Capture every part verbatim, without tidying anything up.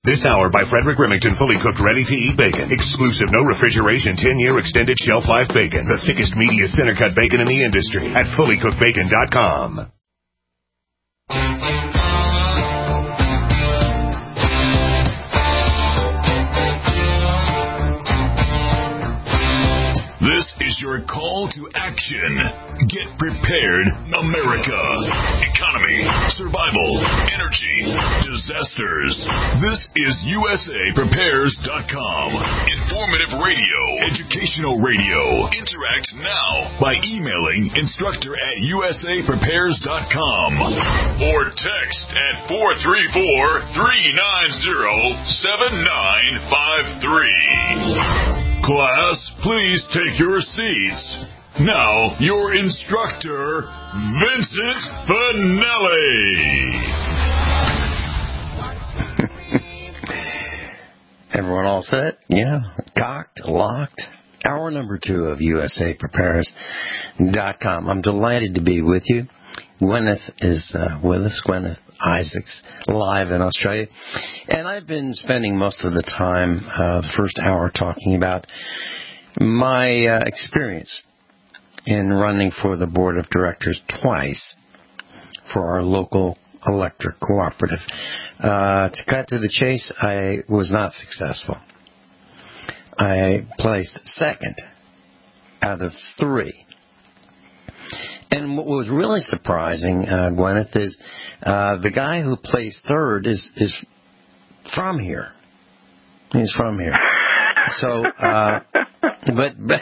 This hour by Frederick Remington, fully cooked, ready-to-eat bacon. Exclusive, no refrigeration, ten-year extended shelf life bacon. The thickest, meatiest, center-cut bacon in the industry at fully cooked bacon dot com. This is your call to action. Get prepared, America. Economy, survival, energy, disasters. This is U S A Prepares dot com. Informative radio, educational radio. Interact now by emailing instructor at U S A Prepares dot com or text at four three four, three nine zero, seven nine five three. Class, please take your seats. Now, your instructor, Vincent Finelli. Everyone all set? Yeah. Cocked, locked. Hour number two of U S A Prepares dot com. I'm delighted to be with you. Gwyneth is uh, with us, Gwyneth Isaacs, live in Australia. And I've been spending most of the time, uh, the first hour, talking about my uh, experience in running for the board of directors twice for our local electric cooperative. Uh, to cut to the chase, I was not successful. I placed second out of three. And what was really surprising, uh, Gwyneth, is uh, the guy who placed third is is from here. He's from here. So, uh, but, but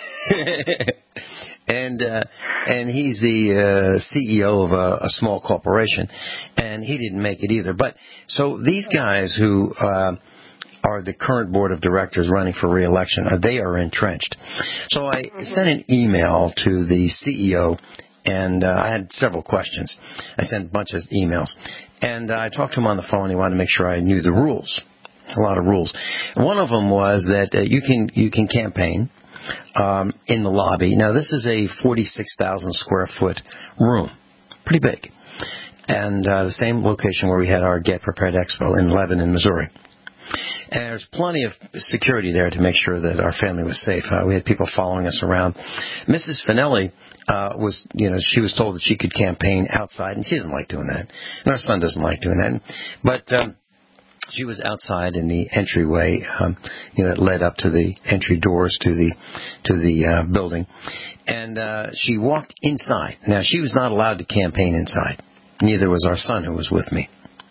and uh, and he's the uh, C E O of a, a small corporation, and he didn't make it either. But so these guys who uh, are the current board of directors running for re-election, uh, they are entrenched. So I sent an email to the C E O. And uh, I had several questions. I sent a bunch of emails. And uh, I talked to him on the phone. He wanted to make sure I knew the rules, a lot of rules. One of them was that uh, you can you can campaign um, in the lobby. Now, this is a forty-six thousand square foot room, pretty big. And uh, the same location where we had our Get Prepared Expo in Lebanon, Missouri. And there's plenty of security there to make sure that our family was safe. Uh, we had people following us around. Missus Finelli uh, was, you know, she was told that she could campaign outside, and she doesn't like doing that. And our son doesn't like doing that. But um, she was outside in the entryway, um, you know, that led up to the entry doors to the to the uh, building. And uh, she walked inside. Now, she was not allowed to campaign inside. Neither was our son, who was with me.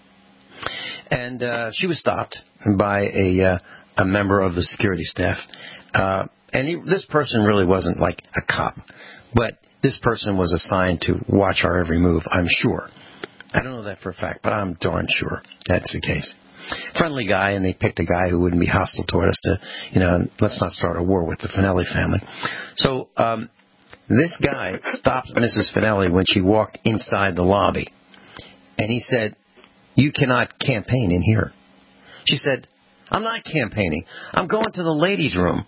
And uh, she was stopped by a uh, a member of the security staff. Uh, and he, this person really wasn't like a cop, but this person was assigned to watch our every move, I'm sure. I don't know that for a fact, but I'm darn sure that's the case. Friendly guy, and they picked a guy who wouldn't be hostile toward us to, you know, let's not start a war with the Finelli family. So um, this guy stopped Missus Finelli when she walked inside the lobby, and he said, "You cannot campaign in here." She said, "I'm not campaigning. I'm going to the ladies' room."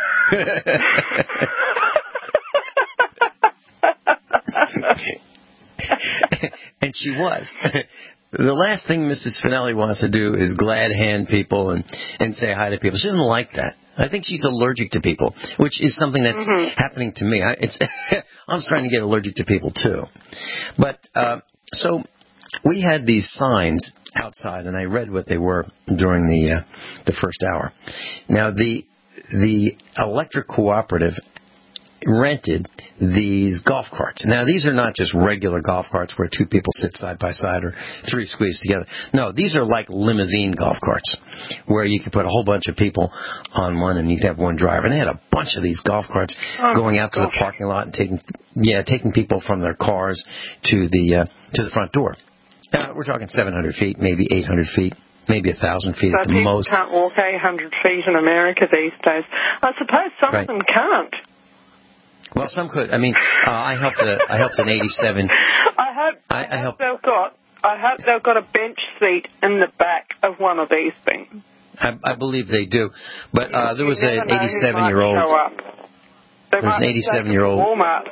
And she was. The last thing Missus Finelli wants to do is glad hand people and, and say hi to people. She doesn't like that. I think she's allergic to people, which is something that's mm-hmm. happening to me. I, it's I'm starting to get allergic to people, too. But uh, so we had these signs outside, and I read what they were during the uh, the first hour. Now, the the electric cooperative rented these golf carts. Now, these are not just regular golf carts where two people sit side by side or three squeezed together. No, these are like limousine golf carts where you can put a whole bunch of people on one and you can have one driver. And they had a bunch of these golf carts oh, going out to gosh. the parking lot and taking yeah taking people from their cars to the uh, to the front door. Now, we're talking seven hundred feet, maybe eight hundred feet. Maybe a thousand feet so at the people most. Can't walk eight hundred feet in America these days. I suppose some right. of them can't. Well, some could. I mean, uh, I helped. A, I helped an eighty-seven. I hope. I, I, I hope they've got. I hope they've got a bench seat in the back of one of these things. I, I believe they do, but uh, there was an eighty-seven-year-old. There was an eighty-seven-year-old. Walmart.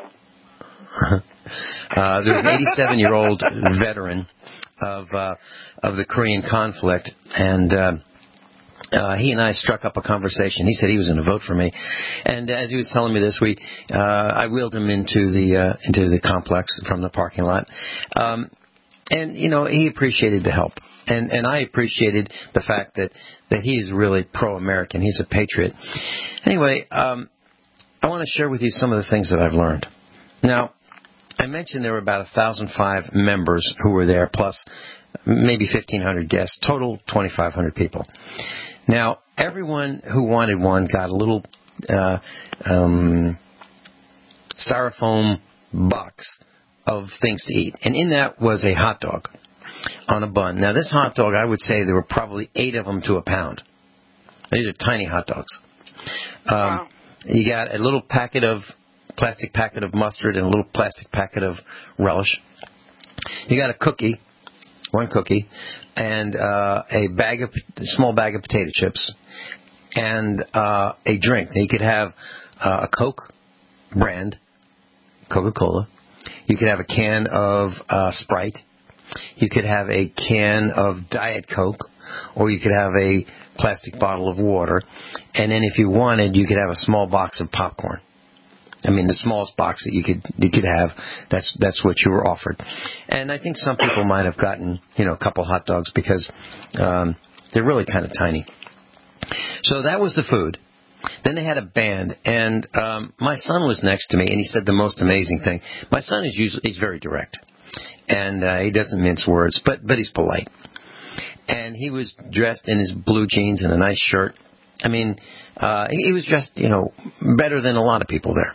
uh, there was an eighty-seven-year-old veteran of uh, of the Korean conflict, and uh, Uh, he and I struck up a conversation. He said he was going to vote for me, and as he was telling me this, we uh, I wheeled him into the uh, into the complex from the parking lot, um, and you know he appreciated the help, and and I appreciated the fact that that he is really pro-American. He's a patriot. Anyway, um, I want to share with you some of the things that I've learned. Now, I mentioned there were about one thousand five members who were there, plus maybe fifteen hundred guests, total twenty-five hundred people. Now, everyone who wanted one got a little uh, um, styrofoam box of things to eat. And in that was a hot dog on a bun. Now, this hot dog, I would say there were probably eight of them to a pound. These are tiny hot dogs. Um, wow. You got a little packet of, plastic packet of mustard and a little plastic packet of relish. You got a cookie. One cookie, and uh, a bag of a small bag of potato chips, and uh, a drink. Now you could have uh, a Coke brand, Coca-Cola. You could have a can of uh, Sprite. You could have a can of Diet Coke, or you could have a plastic bottle of water. And then if you wanted, you could have a small box of popcorn. I mean, the smallest box that you could you could have, that's that's what you were offered. And I think some people might have gotten, you know, a couple hot dogs because um, they're really kind of tiny. So that was the food. Then they had a band, and um, my son was next to me, and he said the most amazing thing. My son is usually he's very direct, and uh, he doesn't mince words, but but he's polite. And he was dressed in his blue jeans and a nice shirt. I mean, uh, he, he was dressed, you know, better than a lot of people there.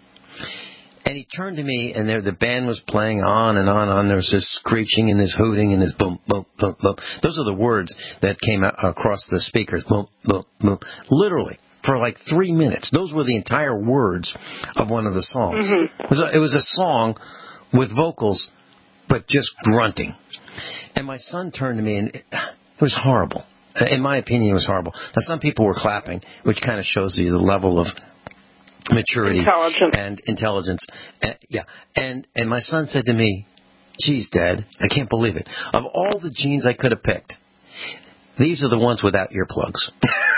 And he turned to me, and there the band was playing on and on and on. There was this screeching and this hooting and this boom, boom, boom, boom. Those are the words that came out across the speakers. Boom, boom, boom. Literally, for like three minutes. Those were the entire words of one of the songs. Mm-hmm. It was a, it was a song with vocals, but just grunting. And my son turned to me, and it, it was horrible. In my opinion, it was horrible. Now, some people were clapping, which kind of shows you the level of maturity and intelligence. And, yeah, and and my son said to me, "Geez, Dad, I can't believe it. Of all the jeans I could have picked, these are the ones without earplugs."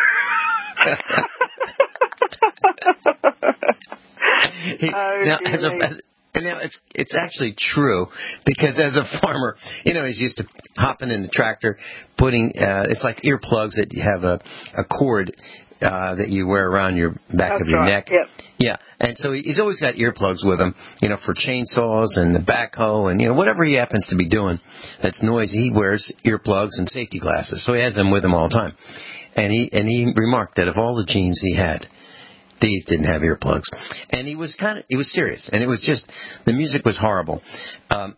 he, oh, now, as a, as, and now it's it's actually true, because as a farmer, you know, he's used to hopping in the tractor, putting uh, it's like earplugs that you have a a cord. Uh, that you wear around your back That's of your right. neck. Yep. Yeah. And so he's always got earplugs with him, you know, for chainsaws and the backhoe and, you know, whatever he happens to be doing that's noisy, he wears earplugs and safety glasses. So he has them with him all the time. And he, and he remarked that of all the jeans he had, these didn't have earplugs. And he was kind of, he was serious. And it was just, the music was horrible. Um,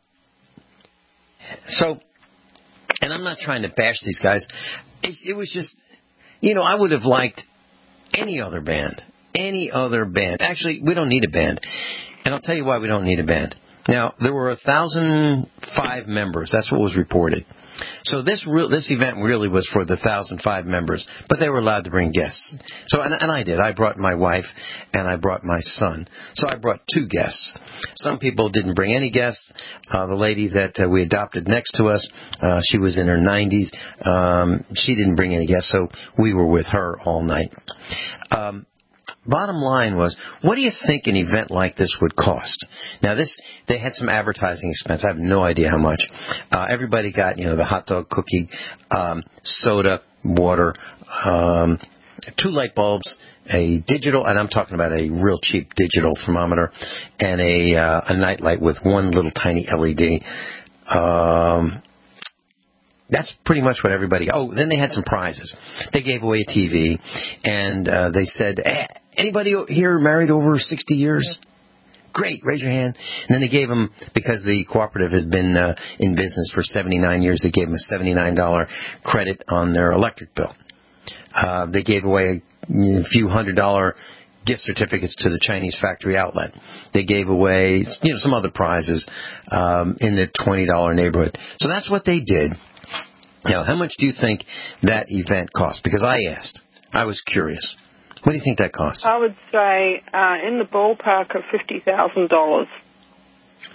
so, and I'm not trying to bash these guys. It, it was just, you know, I would have liked any other band, any other band. Actually, we don't need a band. And I'll tell you why we don't need a band. Now, there were one thousand five members. That's what was reported. So this real, this event really was for the one thousand five members, but they were allowed to bring guests. So, and, and I did. I brought my wife, and I brought my son. So I brought two guests. Some people didn't bring any guests. Uh, the lady that uh, we adopted next to us, uh, she was in her nineties. Um, she didn't bring any guests, so we were with her all night. Um, Bottom line was, what do you think an event like this would cost? Now, this they had some advertising expense. I have no idea how much. Uh, everybody got, you know, the hot dog, cookie, um, soda, water, um, two light bulbs, a digital, and I'm talking about a real cheap digital thermometer, and a uh, a night light with one little tiny L E D. Um, That's pretty much what everybody... Oh, then they had some prizes. They gave away a T V, and uh, they said, hey, anybody here married over sixty years? Great, raise your hand. And then they gave them, because the cooperative had been uh, in business for seventy-nine years, they gave them a seventy-nine dollars credit on their electric bill. Uh, they gave away a, a few hundred dollar gift certificates to the Chinese factory outlet. They gave away, you know, some other prizes um, in the twenty dollars neighborhood. So that's what they did. Now, how much do you think that event cost? Because I asked. I was curious. What do you think that cost? I would say uh, in the ballpark of fifty thousand dollars.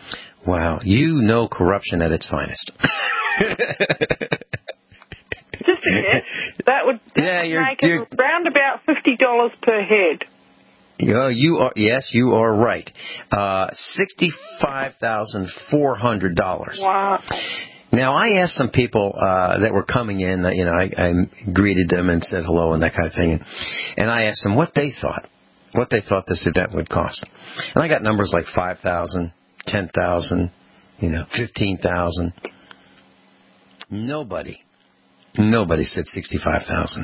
Wow. You know corruption at its finest. Just yeah, that would yeah, you're, make you're, it around about fifty dollars per head. Yeah, you are. Yes, you are right. Uh, Sixty-five thousand four hundred dollars. Wow. Now, I asked some people uh, that were coming in. You know, I, I greeted them and said hello and that kind of thing, and, and I asked them what they thought, what they thought this event would cost. And I got numbers like five thousand, ten thousand, you know, fifteen thousand. Nobody, nobody said sixty-five thousand.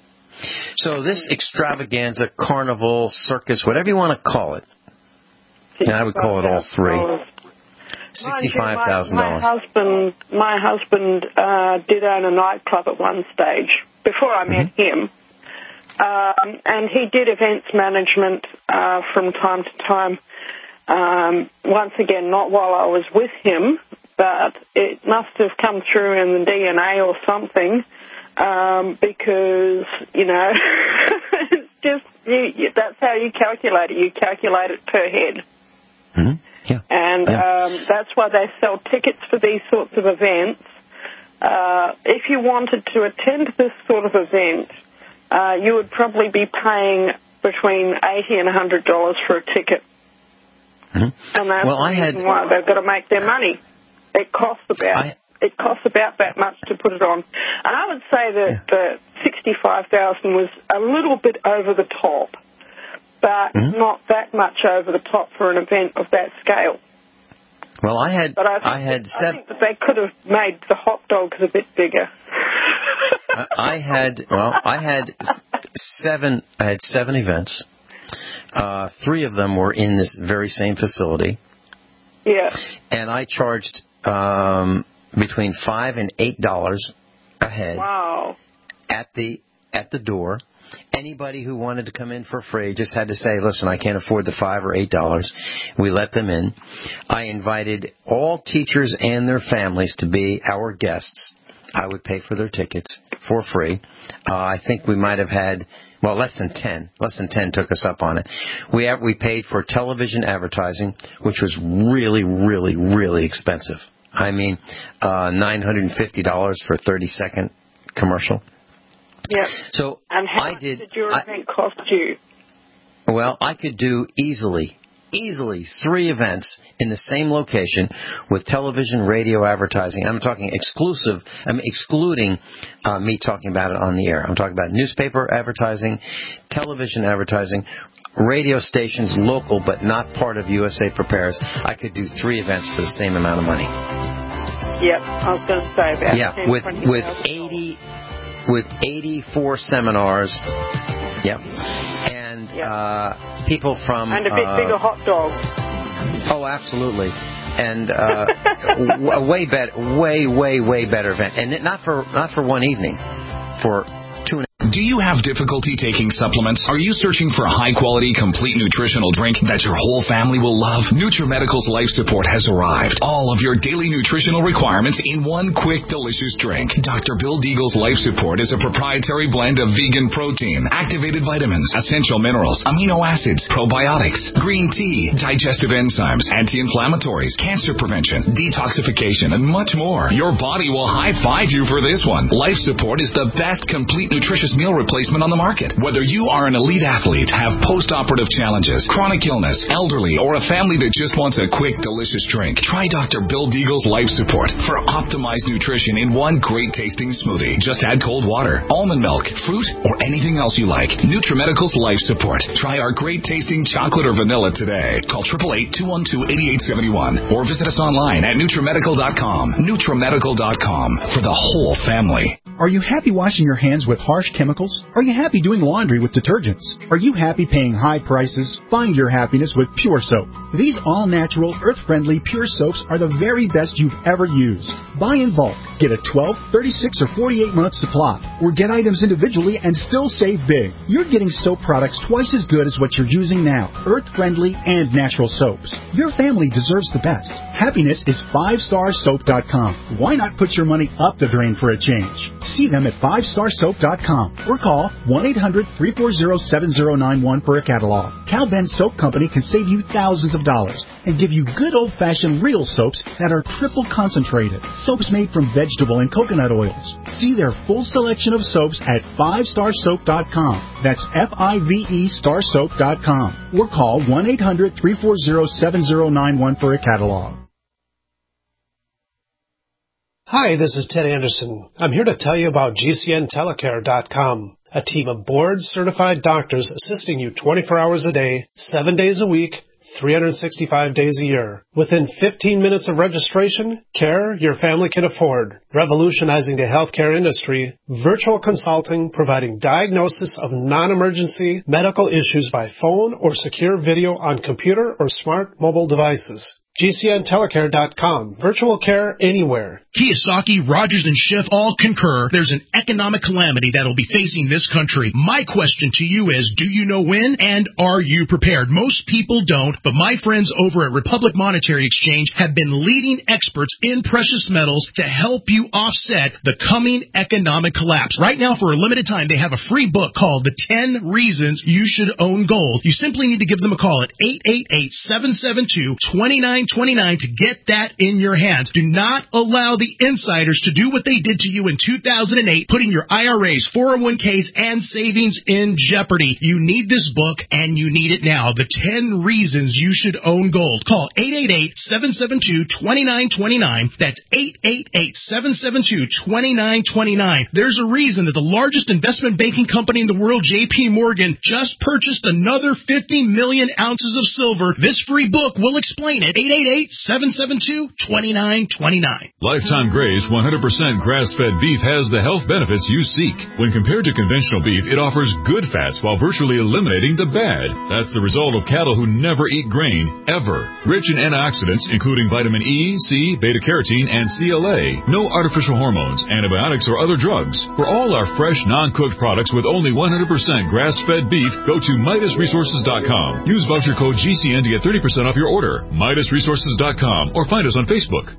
So this extravaganza, carnival, circus, whatever you want to call it, and I would call it all three. Sixty-five thousand dollars. My husband, my husband uh, did own a nightclub at one stage before I met mm-hmm. him, um, and he did events management uh, from time to time. Um, once again, not while I was with him, but it must have come through in the D N A or something, um, because you know, it's just you, you, that's how you calculate it. You calculate it per head. Mm-hmm. Yeah. And yeah. Um, that's why they sell tickets for these sorts of events. Uh, if you wanted to attend this sort of event, uh, you would probably be paying between eighty and one hundred dollars for a ticket. Mm-hmm. And that's well, the I reason had, why they've got to make their money. It costs about I, it costs about that much to put it on. And I would say that yeah. the sixty-five thousand was a little bit over the top, but mm-hmm. not that much over the top for an event of that scale. Well, I had, but I, think I had that, seven. I think that they could have made the hot dogs a bit bigger. I had, well, I had seven. I had seven events. Uh, three of them were in this very same facility. Yeah. And I charged um, between five and eight dollars a head. Wow. At the at the door. Anybody who wanted to come in for free just had to say, listen, I can't afford the five or eight dollars. We let them in. I invited all teachers and their families to be our guests. I would pay for their tickets for free. Uh, I think we might have had, well, less than ten. Less than ten took us up on it. We have, we paid for television advertising, which was really, really, really expensive. I mean, uh, nine hundred fifty dollars for a thirty-second commercial. Yeah. So and how I much did, did your I, event cost you? Well, I could do easily, easily three events in the same location with television, radio advertising. I'm talking exclusive, I'm excluding uh, me talking about it on the air. I'm talking about newspaper advertising, television advertising, radio stations, local but not part of U S A Prepares. I could do three events for the same amount of money. Yep, I was going to say about yeah, ten, with with eighty. With eighty-four seminars, yep, and yep. Uh, people from and a bit uh, bigger hot dog. Oh, absolutely, and uh, w- way better, way, way, way better event, and not for not for one evening, for two. And Do you have difficulty taking supplements? Are you searching for a high-quality, complete nutritional drink that your whole family will love? NutriMedical's Life Support has arrived. All of your daily nutritional requirements in one quick, delicious drink. Doctor Bill Deagle's Life Support is a proprietary blend of vegan protein, activated vitamins, essential minerals, amino acids, probiotics, green tea, digestive enzymes, anti-inflammatories, cancer prevention, detoxification, and much more. Your body will high-five you for this one. Life Support is the best complete nutritious meal replacement on the market. Whether you are an elite athlete, have post-operative challenges, chronic illness, elderly, or a family that just wants a quick, delicious drink, try Doctor Bill Deagle's Life Support for optimized nutrition in one great-tasting smoothie. Just add cold water, almond milk, fruit, or anything else you like. NutriMedical's Life Support. Try our great-tasting chocolate or vanilla today. Call eight eight eight, two one two, eight eight seven one or visit us online at NutriMedical dot com. NutriMedical dot com for the whole family. Are you happy washing your hands with harsh chemicals? Are you happy doing laundry with detergents? Are you happy paying high prices? Find your happiness with Pure Soap. These all-natural, earth-friendly Pure Soaps are the very best you've ever used. Buy in bulk. Get a twelve, thirty-six, or forty-eight month supply. Or get items individually and still save big. You're getting soap products twice as good as what you're using now. Earth-friendly and natural soaps. Your family deserves the best. Happiness is five star soap dot com. Why not put your money up the drain for a change? See them at five star soap dot com or call one eight hundred, three four zero, seven zero nine one for a catalog. Cal Ben Soap Company can save you thousands of dollars and give you good old-fashioned real soaps that are triple concentrated. Soaps made from vegetable and coconut oils. See their full selection of soaps at five star soap dot com. That's F I V E star soap dot com. Or call one eight hundred, three four zero, seven zero nine one for a catalog. Hi, this is Ted Anderson. I'm here to tell you about G C N telecare dot com, a team of board-certified doctors assisting you twenty-four hours a day, seven days a week, three hundred sixty-five days a year. Within fifteen minutes of registration, care your family can afford. Revolutionizing the healthcare industry, virtual consulting providing diagnosis of non-emergency medical issues by phone or secure video on computer or smart mobile devices. G C N telecare dot com. Virtual care anywhere. Kiyosaki, Rogers, and Schiff all concur there's an economic calamity that'll be facing this country. My question to you is, do you know when, and are you prepared? Most people don't, but my friends over at Republic Monetary Exchange have been leading experts in precious metals to help you offset the coming economic collapse. Right now, for a limited time, they have a free book called The ten Reasons You Should Own Gold. You simply need to give them a call at eight eight eight, seven seven two, two nine twenty-nine to get that in your hands. Do not allow the insiders to do what they did to you in two thousand eight, putting your I R As, four oh one k's, and savings in jeopardy. You need this book, and you need it now. The ten Reasons You Should Own Gold. Call eight eight eight, seven seven two, two nine two nine. That's eight eight eight, seven seven two, two nine two nine. There's a reason that the largest investment banking company in the world, J P Morgan, just purchased another fifty million ounces of silver. This free book will explain it. eight eight eight, seven seven two, two nine two nine. Lifetime Gray's one hundred percent grass-fed beef has the health benefits you seek. When compared to conventional beef, it offers good fats while virtually eliminating the bad. That's the result of cattle who never eat grain, ever. Rich in antioxidants, including vitamin E, C, beta-carotene, and C L A. No artificial hormones, antibiotics, or other drugs. For all our fresh, non-cooked products with only one hundred percent grass-fed beef, go to Midas Resources dot com. Use voucher code G C N to get thirty percent off your order. Midas Resources dot com or find us on Facebook.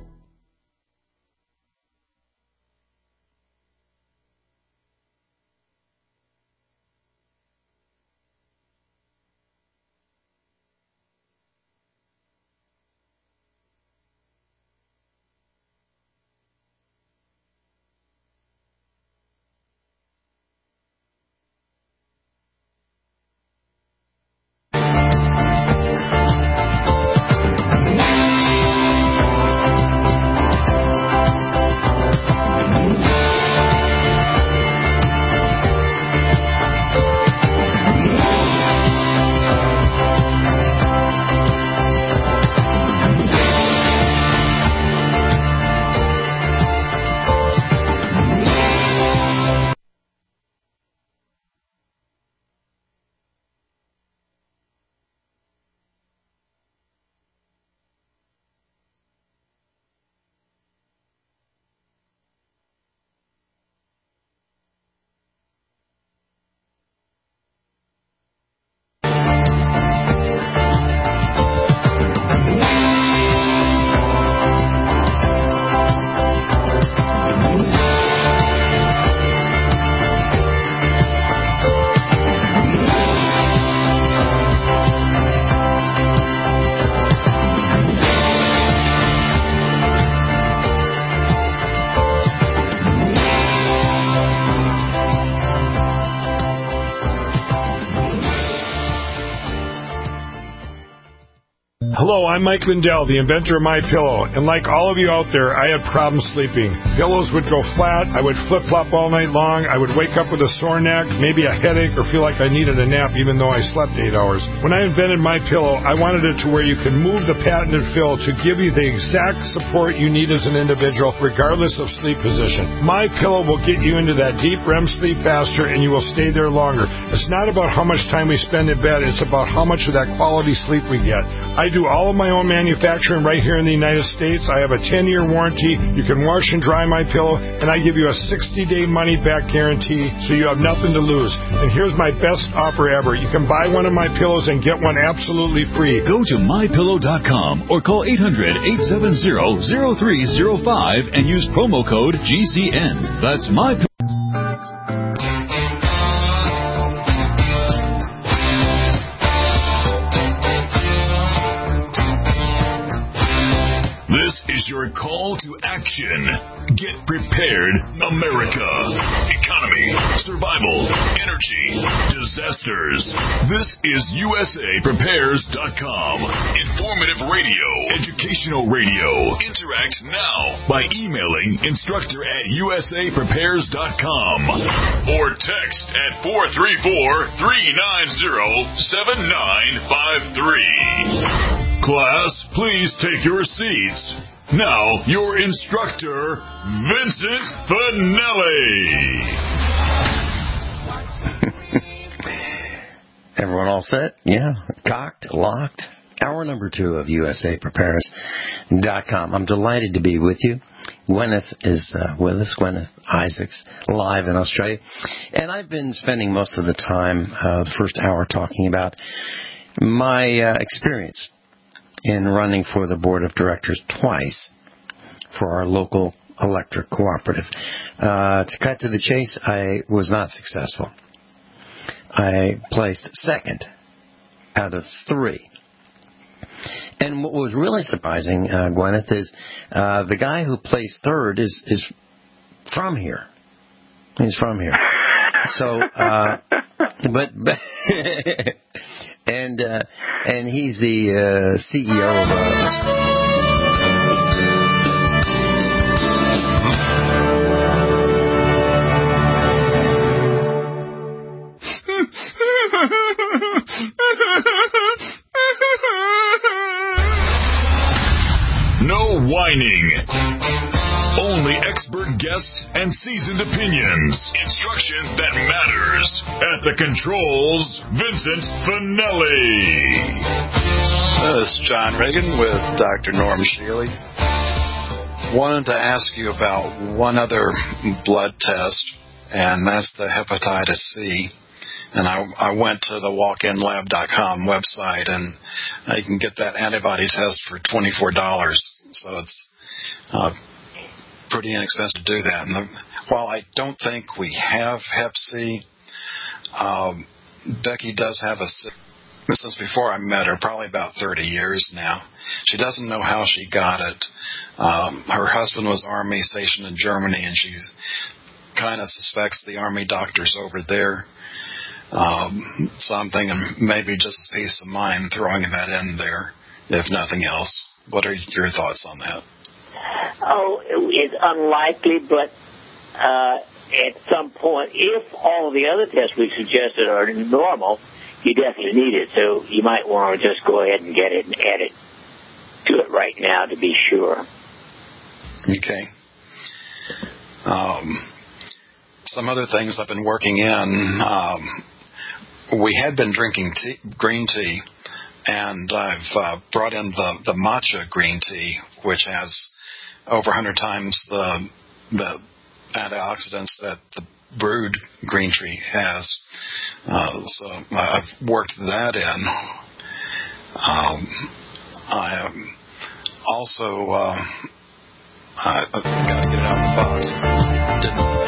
Hello, I'm Mike Lindell, the inventor of MyPillow, and like all of you out there, I had problems sleeping. Pillows would go flat, I would flip-flop all night long, I would wake up with a sore neck, maybe a headache, or feel like I needed a nap even though I slept eight hours. When I invented MyPillow, I wanted it to where you can move the patented fill to give you the exact support you need as an individual, regardless of sleep position. MyPillow will get you into that deep R E M sleep faster, and you will stay there longer. It's not about how much time we spend in bed, it's about how much of that quality sleep we get. I do all of my own manufacturing right here in the United States. I have a ten-year warranty. You can wash and dry MyPillow, and I give you a sixty-day money-back guarantee, so you have nothing to lose. And here's my best offer ever. You can buy one of my pillows and get one absolutely free. Go to My Pillow dot com or call eight hundred, eight seven zero, zero three zero five and use promo code G C N. That's My call to action. Get prepared, America. Economy, survival, energy, disasters. This is U S A Prepares dot com. Informative radio, educational radio. Interact now by emailing instructor at U S A Prepares dot com or text at four three four, three nine zero, seven nine five three. Class, please take your seats. Now, your instructor, Vincent Finelli. Everyone all set? Yeah. Cocked, locked. Hour number two of U S A Prepares dot com. I'm delighted to be with you. Gwyneth is uh, with us, Gwyneth Isaacs, live in Australia. And I've been spending most of the time, uh, the first hour, talking about my uh, experience in running for the board of directors twice for our local electric cooperative. Uh, to cut to the chase, I was not successful. I placed second out of three. And what was really surprising, uh, Gwyneth, is uh, the guy who placed third is, is from here. He's from here. So, uh, but, but and uh, and he's the uh, C E O of us. No whining. Only expert guests and seasoned opinions. Instruction that matters. At the controls, Vincent Finelli. Uh, this is John Reagan with Doctor Norm Shealy. Wanted to ask you about one other blood test, and that's the hepatitis C. And I, I went to the walk in lab dot com website, and uh, you can get that antibody test for twenty-four dollars. So it's uh, pretty inexpensive to do that. And the, while I don't think we have Hep C, um, Becky does have a, since before I met her, probably about thirty years now. She doesn't know how she got it. Um, her husband was Army stationed in Germany, and she kind of suspects the Army doctors over there. Um, so I'm thinking maybe just peace of mind throwing that in there, if nothing else. What are your thoughts on that? Oh, it's unlikely, but uh, at some point, if all the other tests we suggested are normal, you definitely need it. So you might want to just go ahead and get it and add it to it right now to be sure. Okay. Um, some other things I've been working in. Um, we had been drinking tea, green tea, and I've uh, brought in the, the matcha green tea, which has over one hundred times the the antioxidants that the brewed green tea has. Uh, so I've worked that in. Um, I um, also uh, I, I've got to get it out of the box. Didn't.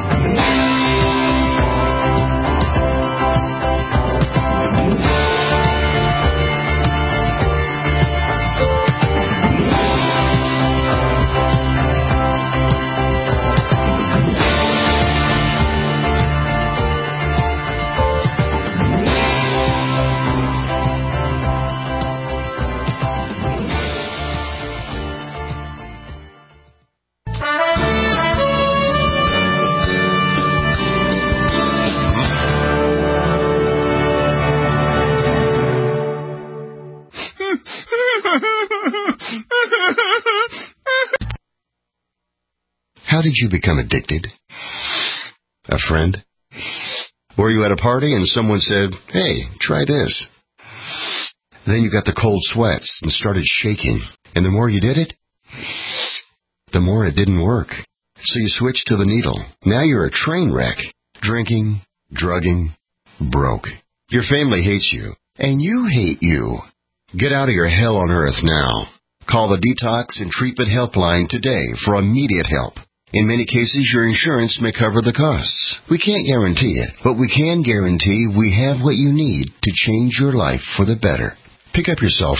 How did you become addicted? A friend? Were you at a party and someone said, "Hey, try this"? Then you got the cold sweats and started shaking. And the more you did it, the more it didn't work. So you switched to the needle. Now you're a train wreck. Drinking, drugging, broke. Your family hates you. And you hate you. Get out of your hell on earth now. Call the Detox and Treatment Helpline today for immediate help. In many cases, your insurance may cover the costs. We can't guarantee it, but we can guarantee we have what you need to change your life for the better. Pick up your cell phone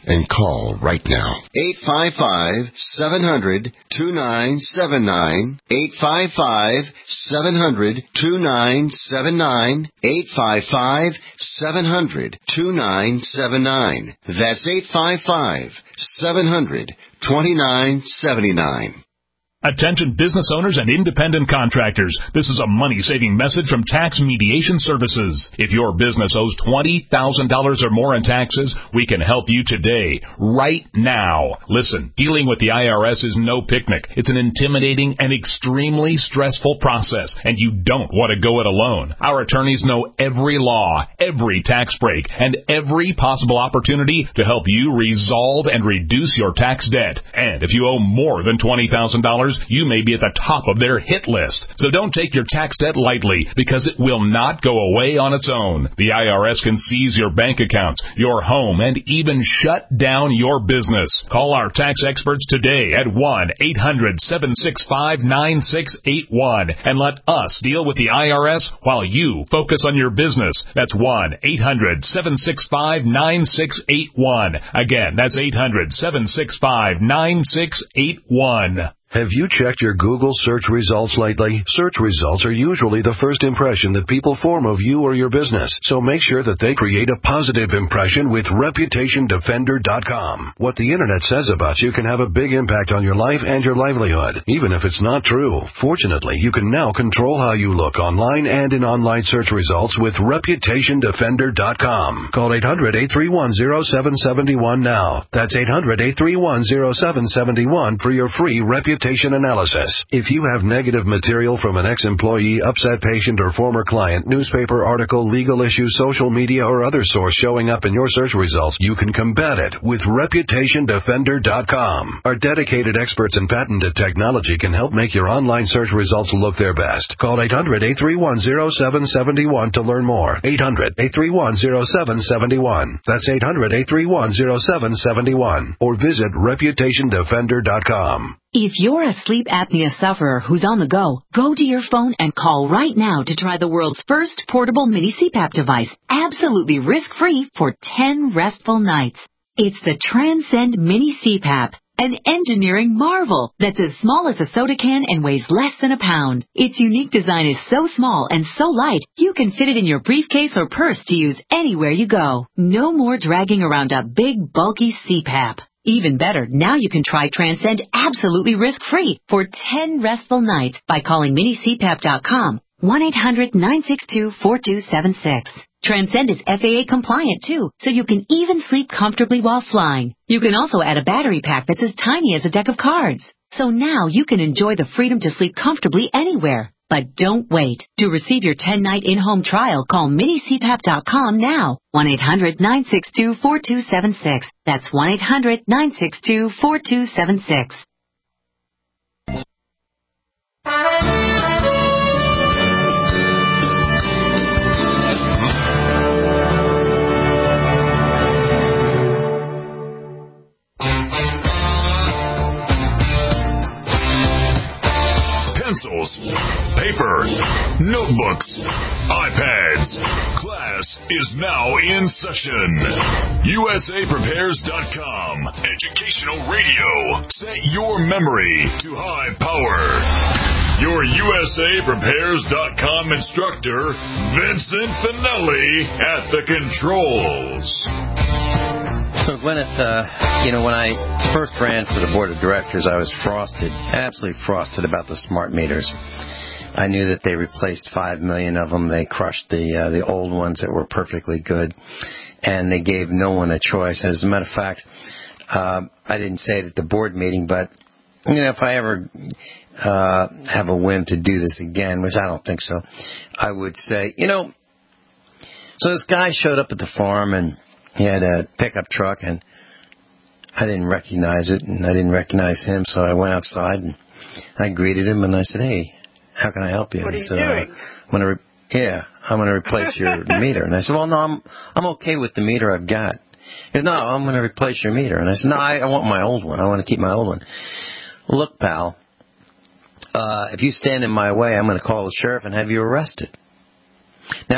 and call right now. eight five five, seven hundred, two nine seven nine. eight five five, seven hundred, two nine seven nine. eight five five, seven hundred, two nine seven nine. That's eight five five, seven hundred, two nine seven nine. Attention business owners and independent contractors. This is a money-saving message from Tax Mediation Services. If your business owes twenty thousand dollars or more in taxes, we can help you today, right now. Listen, dealing with the I R S is no picnic. It's an intimidating and extremely stressful process, and you don't want to go it alone. Our attorneys know every law, every tax break, and every possible opportunity to help you resolve and reduce your tax debt. And if you owe more than twenty thousand dollars, you may be at the top of their hit list. So don't take your tax debt lightly, because it will not go away on its own. The I R S can seize your bank accounts, your home, and even shut down your business. Call our tax experts today at one eight hundred, seven six five, nine six eight one and let us deal with the I R S while you focus on your business. That's one eight hundred, seven six five, nine six eight one. Again, that's eight hundred, seven six five, nine six eight one. Have you checked your Google search results lately? Search results are usually the first impression that people form of you or your business, so make sure that they create a positive impression with Reputation Defender dot com. What the Internet says about you can have a big impact on your life and your livelihood, even if it's not true. Fortunately, you can now control how you look online and in online search results with Reputation Defender dot com. Call eight hundred, eight three one, zero seven seven one now. That's eight hundred, eight three one, zero seven seven one for your free Reputation analysis. If you have negative material from an ex-employee, upset patient, or former client, newspaper article, legal issue, social media, or other source showing up in your search results, you can combat it with Reputation Defender dot com. Our dedicated experts in patented technology can help make your online search results look their best. Call eight hundred, eight three one, zero seven seven one to learn more. eight hundred, eight three one, zero seven seven one. That's eight hundred, eight three one, zero seven seven one. Or visit Reputation Defender dot com. If you're a sleep apnea sufferer who's on the go, go to your phone and call right now to try the world's first portable mini C PAP device, absolutely risk-free for ten restful nights. It's the Transcend Mini C PAP, an engineering marvel that's as small as a soda can and weighs less than a pound. Its unique design is so small and so light, you can fit it in your briefcase or purse to use anywhere you go. No more dragging around a big, bulky C PAP. Even better, now you can try Transcend absolutely risk-free for ten restful nights by calling mini C PAP dot com, one eight hundred, nine six two, four two seven six. Transcend is F A A compliant too, so you can even sleep comfortably while flying. You can also add a battery pack that's as tiny as a deck of cards. So now you can enjoy the freedom to sleep comfortably anywhere. But don't wait. To receive your ten-night in-home trial, call mini C PAP dot com now. one eight hundred, nine six two, four two seven six. That's one eight hundred, nine six two, four two seven six. Pencils, paper, notebooks, iPads. Class is now in session. U S A Prepares dot com. Educational radio. Set your memory to high power. Your U S A Prepares dot com instructor, Vincent Finelli, at the controls. So, Gwyneth, uh, you know, when I first ran for the board of directors, I was frosted, absolutely frosted about the smart meters. I knew that they replaced five million of them. They crushed the uh, the old ones that were perfectly good, and they gave no one a choice. And as a matter of fact, uh, I didn't say it at the board meeting, but, you know, if I ever uh, have a whim to do this again, which I don't think so, I would say, you know, so this guy showed up at the farm, and he had a pickup truck, and I didn't recognize it, and I didn't recognize him, so I went outside, and I greeted him, and I said, hey, how can I help you? What and are he you said, doing? uh, I'm gonna re- yeah, I'm going to replace your meter. And I said, well, no, I'm I'm okay with the meter I've got. He said, no, I'm going to replace your meter. And I said, no, I, I want my old one. I want to keep my old one. Look, pal, uh, if you stand in my way, I'm going to call the sheriff and have you arrested. Now,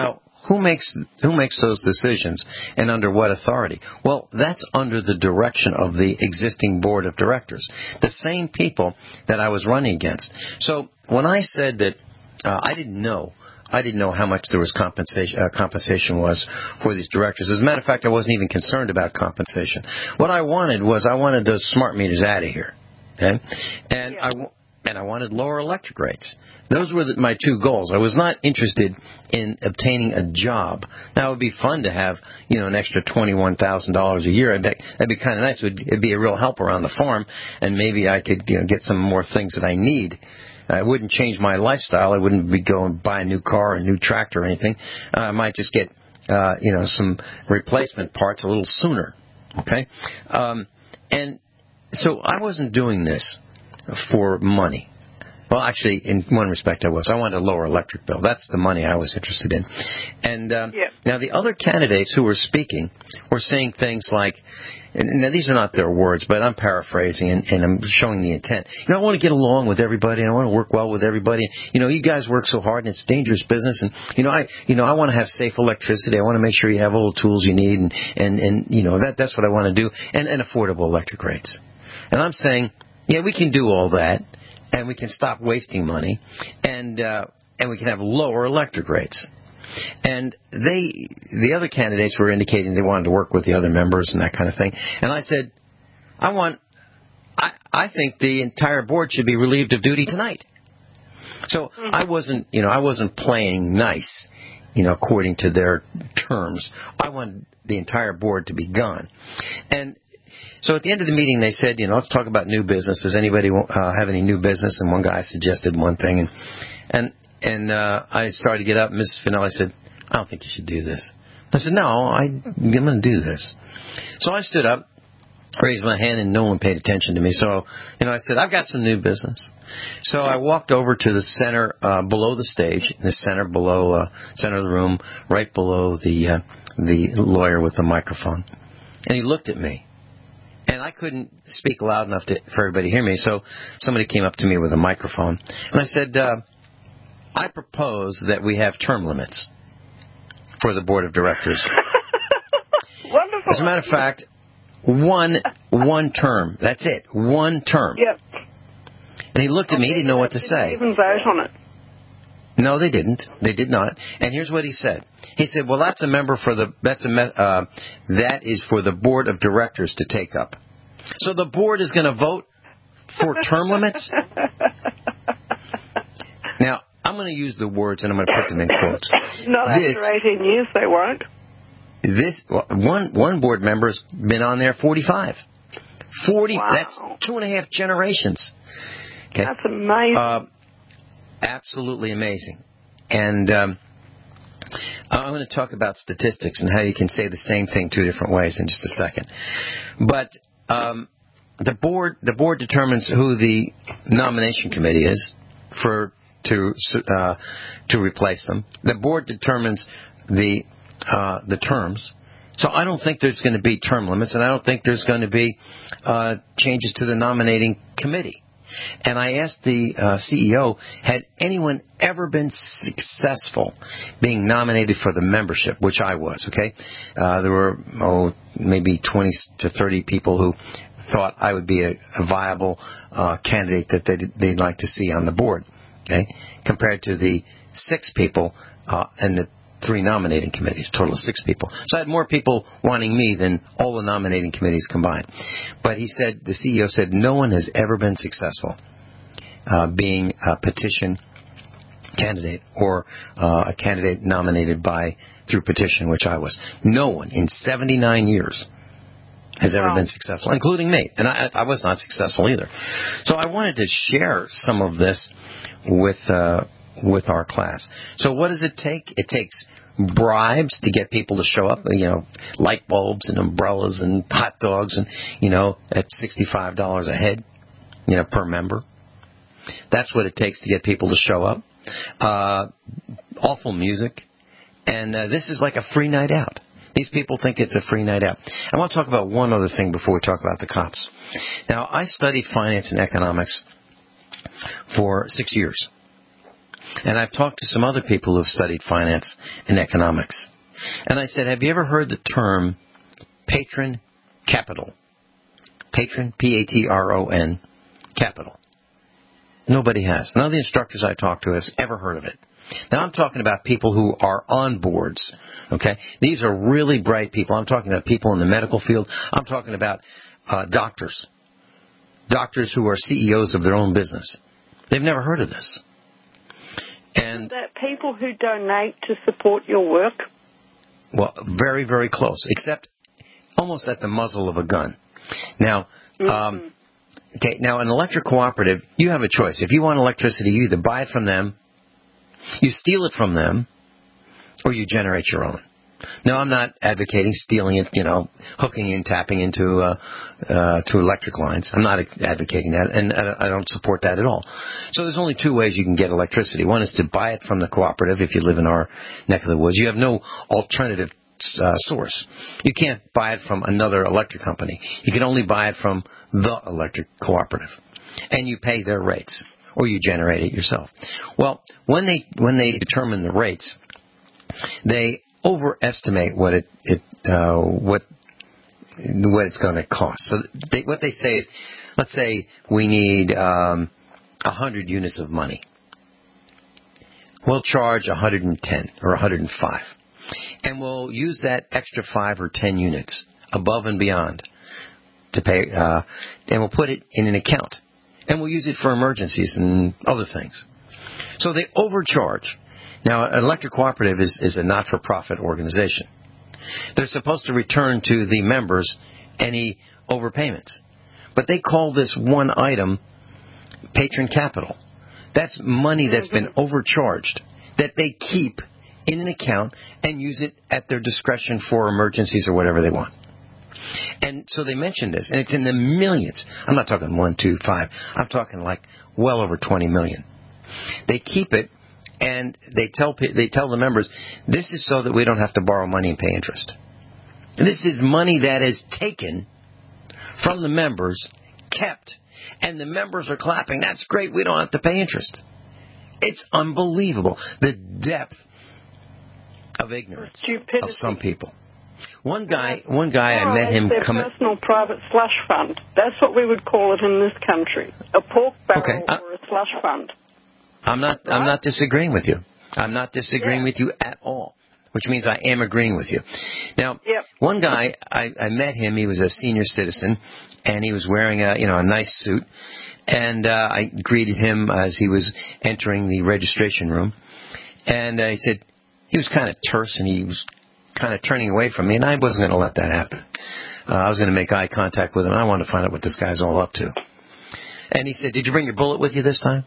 who makes who makes those decisions and under what authority? Well, that's under the direction of the existing board of directors, the same people that I was running against. So when I said that uh, I didn't know, I didn't know how much there was compensation uh, compensation was for these directors. As a matter of fact, I wasn't even concerned about compensation. What I wanted was I wanted those smart meters out of here, okay? And yeah. I. And I wanted lower electric rates. Those were the, my two goals. I was not interested in obtaining a job. Now, it would be fun to have, you know, an extra twenty-one thousand dollars a year. That'd be, that'd be kind of nice. It would it'd be a real help around the farm, and maybe I could, you know, get some more things that I need. Uh, it wouldn't change my lifestyle. I wouldn't be going buy a new car, a new tractor, or anything. Uh, I might just get, uh, you know, some replacement parts a little sooner. Okay? Um, and so I wasn't doing this for money. Well, actually, in one respect I was. I wanted a lower electric bill. That's the money I was interested in. And um, yeah. Now the other candidates who were speaking were saying things like, and now these are not their words, but I'm paraphrasing and, and I'm showing the intent. You know, I want to get along with everybody and I want to work well with everybody. You know, you guys work so hard and it's dangerous business. And, you know, I you know, I want to have safe electricity. I want to make sure you have all the tools you need. And, and, and you know, that that's what I want to do. And, and affordable electric rates. And I'm saying, yeah, we can do all that, and we can stop wasting money, and uh, and we can have lower electric rates. And they, the other candidates were indicating they wanted to work with the other members and that kind of thing. And I said, I want, I, I think the entire board should be relieved of duty tonight. So I wasn't, you know, I wasn't playing nice, you know, according to their terms. I wanted the entire board to be gone. And so at the end of the meeting, they said, you know, let's talk about new business. Does anybody uh, have any new business? And one guy suggested one thing. And and, and uh, I started to get up. And Missus Finelli said, I don't think you should do this. I said, no, I, I'm going to do this. So I stood up, raised my hand, and no one paid attention to me. So, you know, I said, I've got some new business. So I walked over to the center uh, below the stage, the center below, uh, center of the room, right below the uh, the lawyer with the microphone. And he looked at me. And I couldn't speak loud enough to, for everybody to hear me, so somebody came up to me with a microphone. And I said, uh, I propose that we have term limits for the board of directors. Wonderful. As a matter of fact, one one term. That's it. One term. Yep. And he looked at me. He didn't know what to say. Even vote on it. No, they didn't. They did not. And here's what he said. He said, "Well, that's a member for the that's a uh, that is for the board of directors to take up. So the board is going to vote for term limits." Now, I'm going to use the words and I'm going to put them in quotes. Not this, after eighteen years, they won't. This one one board member's been on there forty-five. Forty. Wow. That's two and a half generations. Okay. That's amazing. Uh, absolutely amazing. And um, I'm going to talk about statistics and how you can say the same thing two different ways in just a second. But um, the board the board determines who the nomination committee is for to uh, to replace them. The board determines the uh, the terms. So I don't think there's going to be term limits, and I don't think there's going to be uh, changes to the nominating committee. And I asked the uh, C E O, had anyone ever been successful being nominated for the membership, which I was, okay? Uh, there were, oh, maybe twenty to thirty people who thought I would be a, a viable uh, candidate that they'd, they'd like to see on the board, okay? Compared to the six people uh, and the three nominating committees, total of six people. So I had more people wanting me than all the nominating committees combined. But he said, the C E O said, no one has ever been successful uh, being a petition candidate or uh, a candidate nominated by through petition, which I was. No one in seventy-nine years has ever wow. been successful, including me. And I, I was not successful either. So I wanted to share some of this with uh, with our class. So what does it take? It takes bribes to get people to show up, you know, light bulbs and umbrellas and hot dogs and, you know, at sixty-five dollars a head, you know, per member. That's what it takes to get people to show up. Uh, awful music. And uh, this is like a free night out. These people think it's a free night out. I want to talk about one other thing before we talk about the cops. Now, I studied finance and economics for six years. And I've talked to some other people who have studied finance and economics. And I said, have you ever heard the term patron capital? Patron, P A T R O N, capital. Nobody has. None of the instructors I talked to has ever heard of it. Now, I'm talking about people who are on boards, okay? These are really bright people. I'm talking about people in the medical field. I'm talking about uh, doctors. Doctors who are C E Os of their own business. They've never heard of this. And is that people who donate to support your work? Well, very, very close, except almost at the muzzle of a gun. Now, mm-hmm. um, okay, now an electric cooperative, you have a choice. If you want electricity, you either buy it from them, you steal it from them, or you generate your own. Now, I'm not advocating stealing it, you know, hooking in, tapping into uh, uh, to electric lines. I'm not advocating that, and I don't support that at all. So there's only two ways you can get electricity. One is to buy it from the cooperative if you live in our neck of the woods. You have no alternative uh, source. You can't buy it from another electric company. You can only buy it from the electric cooperative, and you pay their rates, or you generate it yourself. Well, when they when they determine the rates, they overestimate what it, it uh, what what it's going to cost. So they, what they say is, let's say we need um, one hundred units of money. We'll charge one hundred ten or one hundred five, and we'll use that extra five or ten units above and beyond to pay, uh, and we'll put it in an account, and we'll use it for emergencies and other things. So they overcharge. Now, an electric cooperative is, is a not-for-profit organization. They're supposed to return to the members any overpayments. But they call this one item patron capital. That's money that's been overcharged that they keep in an account and use it at their discretion for emergencies or whatever they want. And so they mentioned this, and it's in the millions. I'm not talking one, two, five. I'm talking like well over twenty million. They keep it. And they tell they tell the members, this is so that we don't have to borrow money and pay interest. This is money that is taken from the members, kept, and the members are clapping. That's great. We don't have to pay interest. It's unbelievable, the depth of ignorance Stupidity. Of some people. One guy, one guy, oh, I met him. Their come personal private slush fund. That's what we would call it in this country: a pork barrel okay, uh, or a slush fund. I'm not. Right. I'm not disagreeing with you. I'm not disagreeing yeah. with you at all. Which means I am agreeing with you. Now, yep. one guy, I, I met him. He was a senior citizen, and he was wearing a you know a nice suit. And uh, I greeted him as he was entering the registration room. And uh, he said he was kind of terse, and he was kind of turning away from me. And I wasn't going to let that happen. Uh, I was going to make eye contact with him. I wanted to find out what this guy's all up to. And he said, "Did you bring your bullet with you this time?"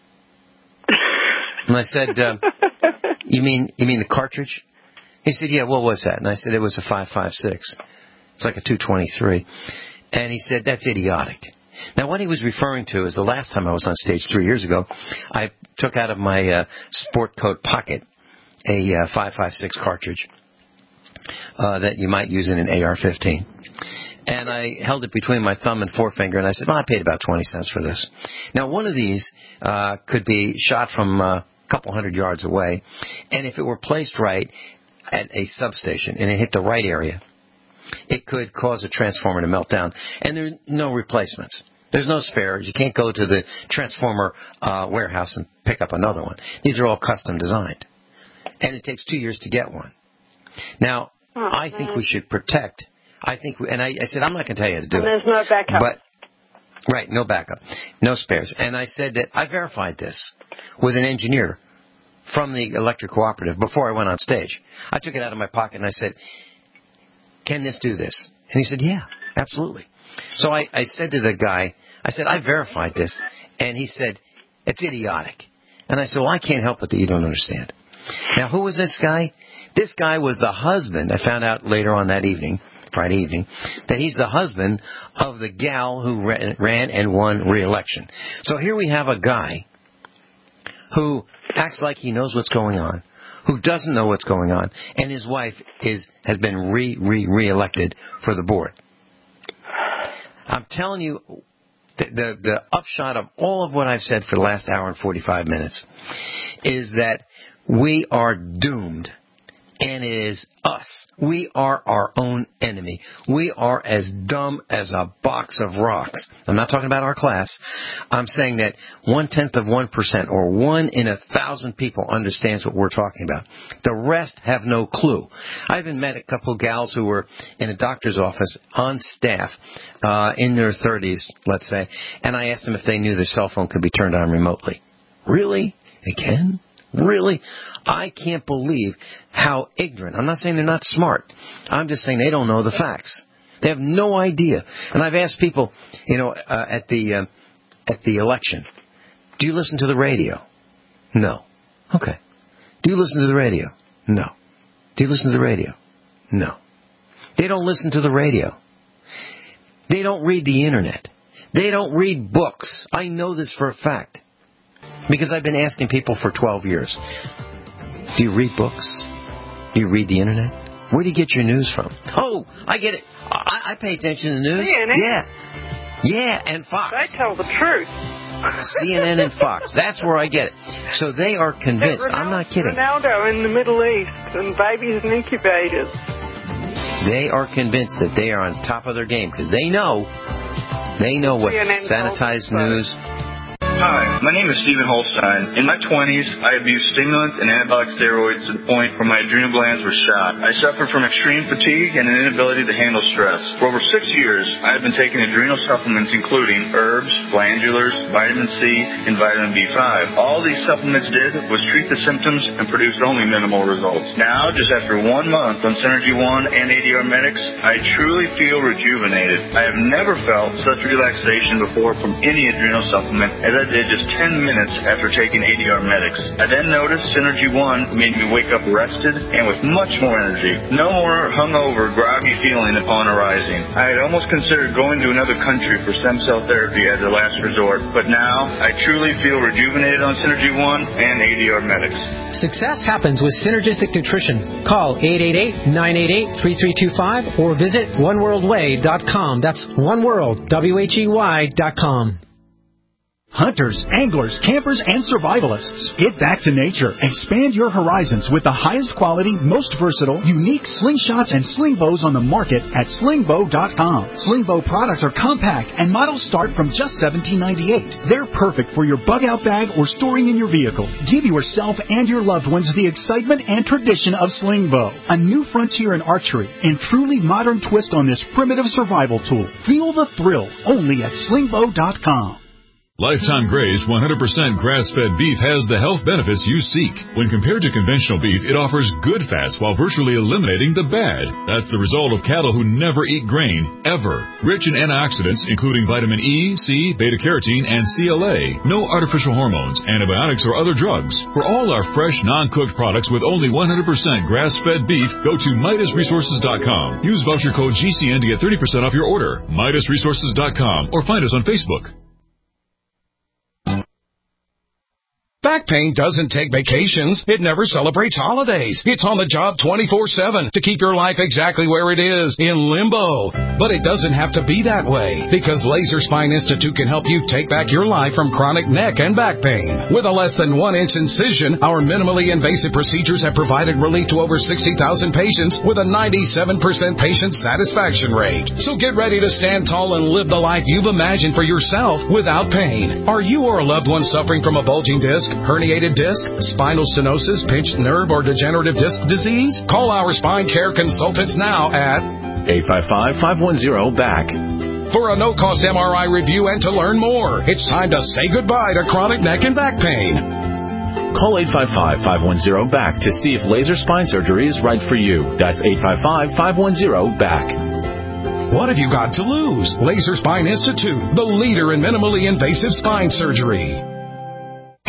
And I said, uh, you mean you mean the cartridge? He said, yeah, what was that? And I said, it was a five five six. It's like a two twenty-three. And he said, that's idiotic. Now, what he was referring to is the last time I was on stage three years ago, I took out of my uh, sport coat pocket a uh, five five six cartridge uh, that you might use in an A R fifteen. And I held it between my thumb and forefinger, and I said, well, I paid about twenty cents for this. Now, one of these uh, could be shot from uh, couple hundred yards away, and if it were placed right at a substation and it hit the right area, it could cause a transformer to melt down. And there are no replacements. There's no spares. You can't go to the transformer uh, warehouse and pick up another one. These are all custom designed. And it takes two years to get one. Now, oh, I man. think we should protect. I think, we, and I, I said, I'm not going to tell you how to do and it. There's no backup. But, right, no backup. No spares. And I said that I verified this with an engineer from the electric cooperative before I went on stage. I took it out of my pocket and I said, can this do this? And he said, yeah, absolutely. So I, I said to the guy, I said, I verified this. And he said, it's idiotic. And I said, well, I can't help it that you don't understand. Now, who was this guy? This guy was the husband. I found out later on that evening, Friday evening, that he's the husband of the gal who ran and won re-election. So here we have a guy who acts like he knows what's going on, who doesn't know what's going on, and his wife is has been re, re, re-elected for the board. I'm telling you, the, the, the upshot of all of what I've said for the last hour and forty-five minutes is that we are doomed. And it is us. We are our own enemy. We are as dumb as a box of rocks. I'm not talking about our class. I'm saying that one-tenth of one percent or one in a thousand people understands what we're talking about. The rest have no clue. I even met a couple of gals who were in a doctor's office on staff uh, in their thirties, let's say, and I asked them if they knew their cell phone could be turned on remotely. Really? They can? Really? I can't believe how ignorant. I'm not saying they're not smart. I'm just saying they don't know the facts. They have no idea. And I've asked people, you know, uh, at the uh, at the election, do you listen to the radio? No. Okay. Do you listen to the radio? No. Do you listen to the radio? No. They don't listen to the radio. They don't read the internet. They don't read books. I know this for a fact. Because I've been asking people for twelve years, do you read books? Do you read the internet? Where do you get your news from? Oh, I get it. I, I pay attention to the news. C N N. Yeah. Yeah, and Fox. They tell the truth. C N N and Fox. That's where I get it. So they are convinced. Ronaldo, I'm not kidding. Ronaldo in the Middle East and babies and incubators. They are convinced that they are on top of their game because they know, they know what sanitized news. Hi, my name is Stephen Holstein. In my twenties, I abused stimulants and anabolic steroids to the point where my adrenal glands were shot. I suffered from extreme fatigue and an inability to handle stress. For over six years, I have been taking adrenal supplements including herbs, glandulars, vitamin C, and vitamin B five. All these supplements did was treat the symptoms and produced only minimal results. Now, just after one month on Synergy One and A D R Medics, I truly feel rejuvenated. I have never felt such relaxation before from any adrenal supplement as I did just ten minutes after taking A D R Medics. I then noticed Synergy One made me wake up rested and with much more energy. No more hungover, groggy feeling upon arising. I had almost considered going to another country for stem cell therapy as a last resort, but now I truly feel rejuvenated on Synergy One and A D R Medics. Success happens with Synergistic Nutrition. Call eight eight eight, nine eight eight, three three two five or visit one world way dot com. That's oneworld, W H E Y dot com. Hunters, anglers, campers, and survivalists. Get back to nature. Expand your horizons with the highest quality, most versatile, unique slingshots and sling bows on the market at sling bow dot com. Sling bow products are compact and models start from just seventeen ninety-eight. They're perfect for your bug out bag or storing in your vehicle. Give yourself and your loved ones the excitement and tradition of sling bow. A new frontier in archery and truly modern twist on this primitive survival tool. Feel the thrill only at sling bow dot com. Lifetime Grazed one hundred percent grass-fed beef has the health benefits you seek. When compared to conventional beef, it offers good fats while virtually eliminating the bad. That's the result of cattle who never eat grain, ever. Rich in antioxidants, including vitamin E, C, beta-carotene, and C L A. No artificial hormones, antibiotics, or other drugs. For all our fresh, non-cooked products with only one hundred percent grass-fed beef, go to Midas Resources dot com. Use voucher code G C N to get thirty percent off your order. Midas Resources dot com or find us on Facebook. Back pain doesn't take vacations. It never celebrates holidays. It's on the job twenty-four seven to keep your life exactly where it is, in limbo. But it doesn't have to be that way, because Laser Spine Institute can help you take back your life from chronic neck and back pain. With a less than one inch incision, our minimally invasive procedures have provided relief to over sixty thousand patients with a ninety-seven percent patient satisfaction rate. So get ready to stand tall and live the life you've imagined for yourself without pain. Are you or a loved one suffering from a bulging disc, herniated disc, spinal stenosis, pinched nerve, or degenerative disc disease? Call our spine care consultants now at eight five five, five one zero, B A C. For a no-cost M R I review and to learn more. It's time to say goodbye to chronic neck and back pain. Call eight five five, five one zero, B A C to see if laser spine surgery is right for you. That's eight five five, five one zero, B A C. What have you got to lose? Laser Spine Institute, the leader in minimally invasive spine surgery.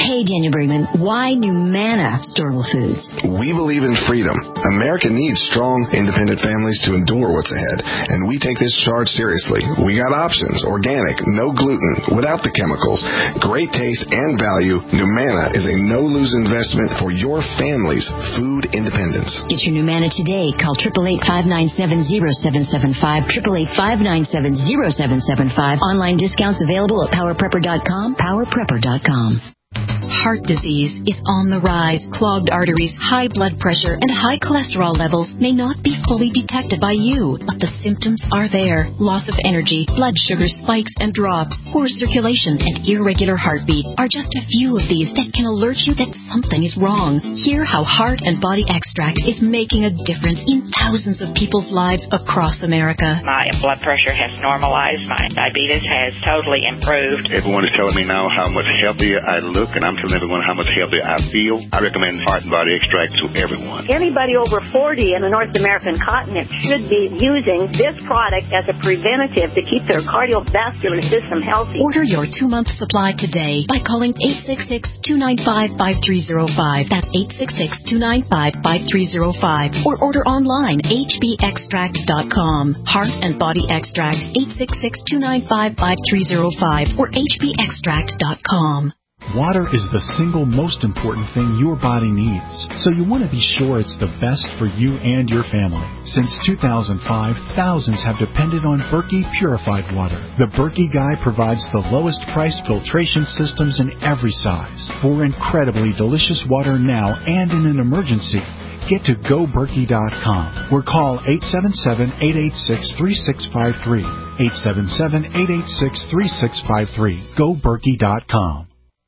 Hey, Daniel Brinkman, why Numana Storable Foods? We believe in freedom. America needs strong, independent families to endure what's ahead, and we take this charge seriously. We got options: organic, no gluten, without the chemicals, great taste and value. Numana is a no-lose investment for your family's food independence. Get your Numana today. Call eight eight eight, five nine seven, zero seven seven five, eight eight eight, five nine seven, zero seven seven five. Online discounts available at power prepper dot com, power prepper dot com. Heart disease is on the rise. Clogged arteries, high blood pressure, and high cholesterol levels may not be fully detected by you, but the symptoms are there. Loss of energy, blood sugar spikes and drops, poor circulation, and irregular heartbeat are just a few of these that can alert you that something is wrong. Hear how Heart and Body Extract is making a difference in thousands of people's lives across America. My blood pressure has normalized. My diabetes has totally improved. Everyone is telling me now how much healthier I look, and I'm telling everyone how much healthier I feel. I recommend Heart and Body Extract to everyone. Anybody over forty in the North American continent should be using this product as a preventative to keep their cardiovascular system healthy. Order your two-month supply today by calling eight six six, two nine five, five three zero five. That's eight six six, two nine five, five three zero five. Or order online, h b extract dot com. Heart and Body Extract, eight six six, two nine five, five three zero five or h b extract dot com. Water is the single most important thing your body needs, so you want to be sure it's the best for you and your family. Since two thousand five, thousands have depended on Berkey purified water. The Berkey Guy provides the lowest priced filtration systems in every size for incredibly delicious water now and in an emergency. Get to go berkey dot com or call eight seven seven, eight eight six, three six five three. eight seven seven, eight eight six, three six five three. go berkey dot com.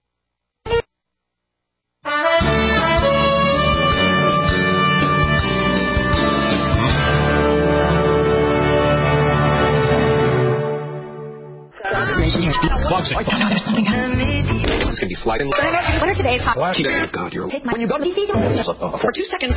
Boxing. Oh, no, there's something happening. It's going to be sliding. What are today's hot? What? Oh, God, you're... Take my... When you go to D C, for two seconds,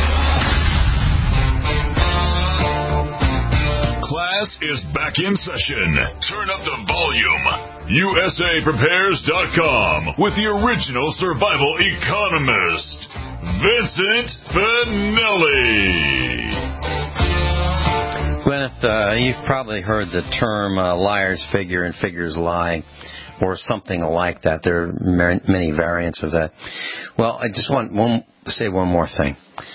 Class is back in session. Turn up the volume. U S A prepares dot com with the original survival economist, Vincent Finelli. Gwyneth, uh, you've probably heard the term uh, liars figure and figures lie, or something like that. There are many variants of that. Well, I just want one, to say one more thing.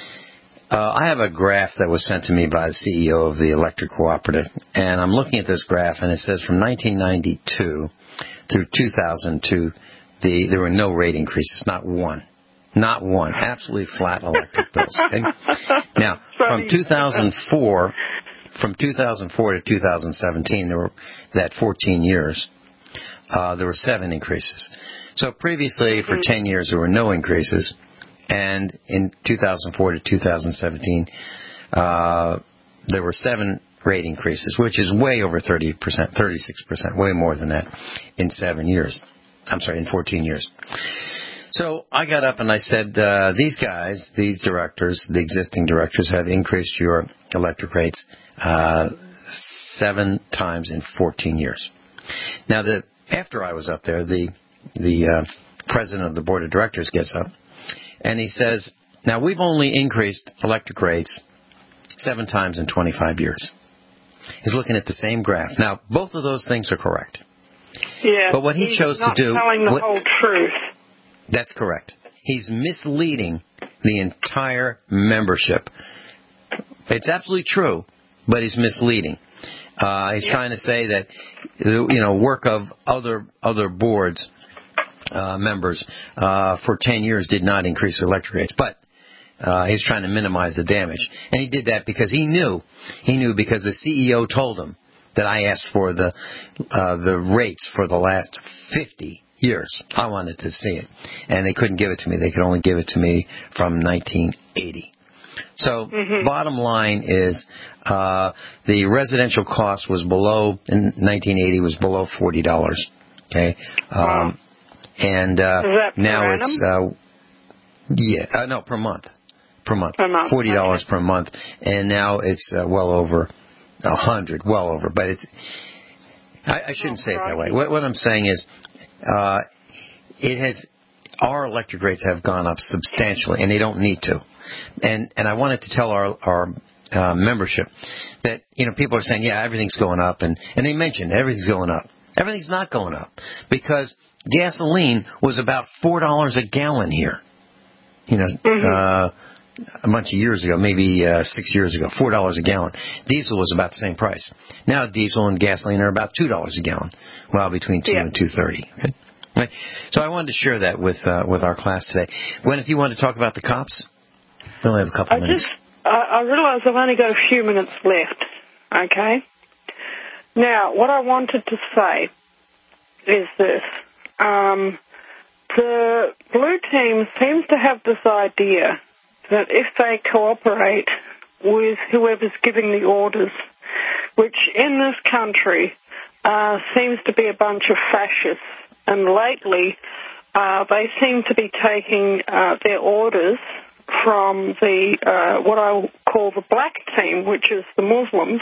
Uh, I have a graph that was sent to me by the C E O of the Electric Cooperative, and I'm looking at this graph, and it says from nineteen ninety-two through two thousand two, the, there were no rate increases, not one. Not one. Absolutely flat electric bills. Okay? Now, from two thousand four... From two thousand four to two thousand seventeen, there were that fourteen years, uh, there were seven increases. So previously, for ten years, there were no increases, and in two thousand four to two thousand seventeen, uh, there were seven rate increases, which is way over thirty percent, thirty-six percent, way more than that in seven years. I'm sorry, in fourteen years. So I got up and I said, uh, these guys, these directors, the existing directors, have increased your electric rates uh, seven times in fourteen years. Now, the, after I was up there, the the uh, president of the board of directors gets up and he says, now we've only increased electric rates seven times in twenty-five years. He's looking at the same graph. Now, both of those things are correct. Yeah, but what he he's chose not to do... telling the what, whole truth. That's correct. He's misleading the entire membership. It's absolutely true, but he's misleading. Uh, he's yeah. trying to say that, you know, work of other other boards, uh, members, uh, for ten years did not increase electric rates. But uh, he's trying to minimize the damage. And he did that because he knew, he knew because the C E O told him that I asked for the uh, the rates for the last fifty years. I wanted to see it. And they couldn't give it to me. They could only give it to me from nineteen eighty. So, mm-hmm. bottom line is, uh, the residential cost was below, in nineteen eighty, was below forty dollars. Okay? Um, wow. And, uh, now it's, uh, yeah, uh, no, per month. Per month. Per month. forty dollars okay. per month. And now it's, uh, well over a hundred, well over. But it's, I, I shouldn't oh, say it that way. What, what I'm saying is, uh, it has, our electric rates have gone up substantially, and they don't need to. And and I wanted to tell our our uh, membership that, you know, people are saying, yeah, everything's going up, and, and they mentioned everything's going up. Everything's not going up because gasoline was about four dollars a gallon here. You know, mm-hmm. uh, a bunch of years ago, maybe uh, six years ago, four dollars a gallon. Diesel was about the same price. Now diesel and gasoline are about two dollars a gallon, well, between two yeah. and two thirty. Okay? Right. So I wanted to share that with uh, with our class today. Gwyneth, you want to talk about the cops? We only have a couple I of minutes. Just, I, I realise I've only got a few minutes left, okay? Now, what I wanted to say is this. Um, the blue team seems to have this idea that if they cooperate with whoever's giving the orders, which in this country uh, seems to be a bunch of fascists, and lately uh, they seem to be taking uh, their orders from the uh, what I call the black team, which is the Muslims.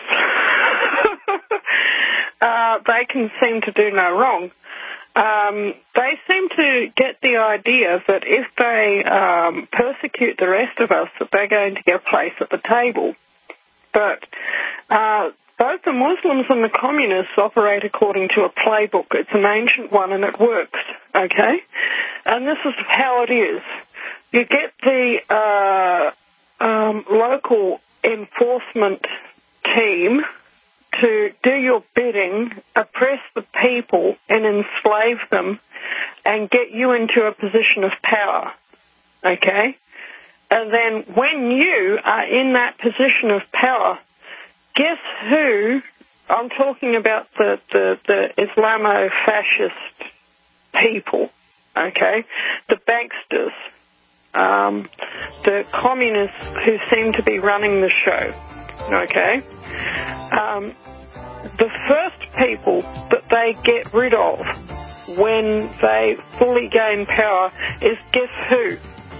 uh, they can seem to do no wrong. Um, they seem to get the idea that if they um, persecute the rest of us, that they're going to get a place at the table. But uh, both the Muslims and the communists operate according to a playbook. It's an ancient one, and it works, okay? And this is how it is. You get the uh, um, local enforcement team to do your bidding, oppress the people and enslave them and get you into a position of power, okay? And then when you are in that position of power, guess who, I'm talking about the, the, the Islamo-fascist people, okay, the banksters, um, the communists who seem to be running the show, okay? Um, the first people that they get rid of when they fully gain power is guess who?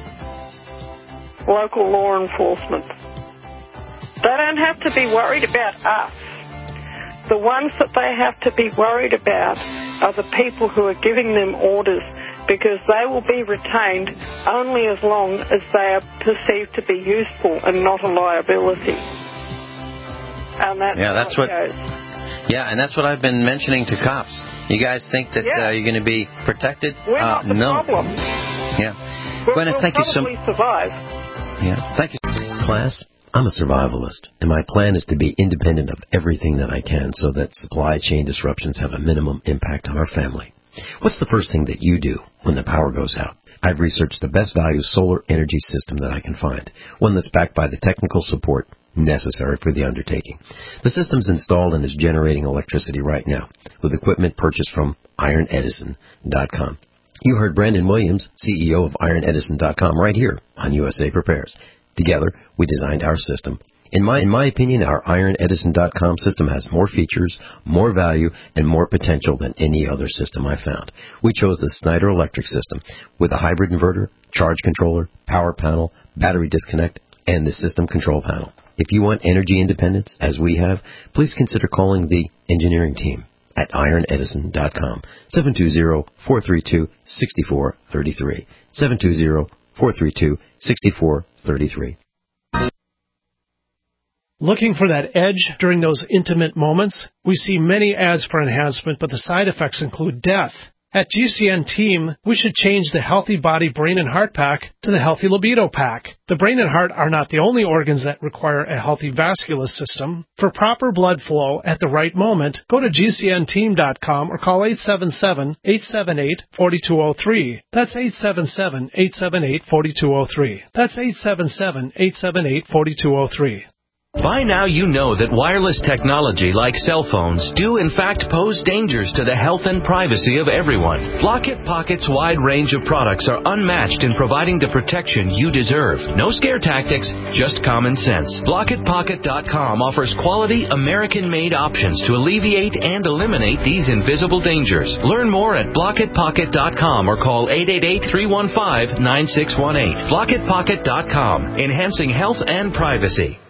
Local law enforcement. They don't have to be worried about us. The ones that they have to be worried about are the people who are giving them orders, because they will be retained only as long as they are perceived to be useful and not a liability. And that's yeah, that's what. Goes. Yeah, and that's what I've been mentioning to cops. You guys think that yeah. uh, you're going to be protected? We're uh, not the no. problem. Yeah. We'll, Gwyneth, we'll thank you so much. survive. Yeah, thank you. Class, I'm a survivalist, and my plan is to be independent of everything that I can so that supply chain disruptions have a minimum impact on our family. What's the first thing that you do when the power goes out? I've researched the best value solar energy system that I can find, one that's backed by the technical support necessary for the undertaking. The system's installed and is generating electricity right now with equipment purchased from Iron Edison dot com. You heard Brandon Williams, C E O of Iron Edison dot com, right here on U S A Prepares. Together, we designed our system. In my, in my opinion, our Iron Edison dot com system has more features, more value, and more potential than any other system I found. We chose the Snyder Electric system with a hybrid inverter, charge controller, power panel, battery disconnect, and the system control panel. If you want energy independence, as we have, please consider calling the engineering team at Iron Edison dot com, seven two zero, four three two, six four three three, seven two zero, four three two, six four three three. Looking for that edge during those intimate moments? We see many ads for enhancement, but the side effects include death. At G C N Team, we should change the Healthy Body, Brain, and Heart Pack to the Healthy Libido Pack. The brain and heart are not the only organs that require a healthy vascular system. For proper blood flow at the right moment, go to G C N team dot com or call eight seven seven, eight seven eight, four two zero three. That's eight seven seven, eight seven eight, four two zero three. That's eight seven seven, eight seven eight, four two zero three. By now you know that wireless technology like cell phones do in fact pose dangers to the health and privacy of everyone. Blockit Pocket's wide range of products are unmatched in providing the protection you deserve. No scare tactics, just common sense. Blockit Pocket dot com offers quality American-made options to alleviate and eliminate these invisible dangers. Learn more at Blockit Pocket dot com or call eight eight eight, three one five, nine six one eight. Blockit Pocket dot com, enhancing health and privacy.